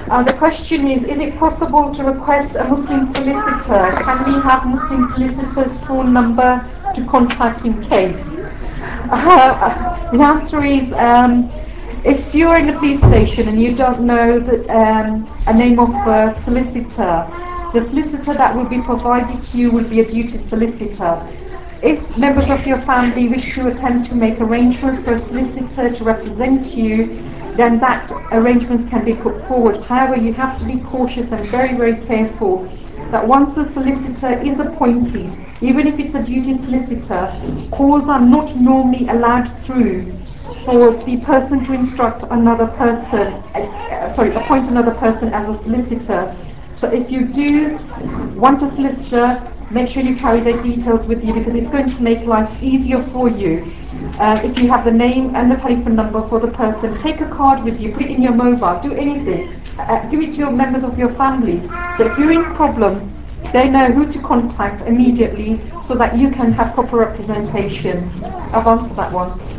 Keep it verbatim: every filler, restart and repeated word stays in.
Uh, the question is, is it possible to request a Muslim solicitor? Can we have Muslim solicitor's phone number to contact in case? Uh, the answer is, um, if you're in a police station and you don't know the, um, a name of a solicitor, the solicitor that will be provided to you will be a duty solicitor. If members of your family wish to attempt to make arrangements for a solicitor to represent you, then that arrangements can be put forward. However, you have to be cautious and very, very careful that once a solicitor is appointed, even if it's a duty solicitor, calls are not normally allowed through for the person to instruct another person, uh, sorry, appoint another person as a solicitor. So if you do want a solicitor, make sure you carry their details with you, because it's going to make life easier for you. Uh, if you have the name and the telephone number for the person, take a card with you, put it in your mobile, do anything. Uh, give it to your members of your family. So if you're in problems, they know who to contact immediately so that you can have proper representations. I've answered that one.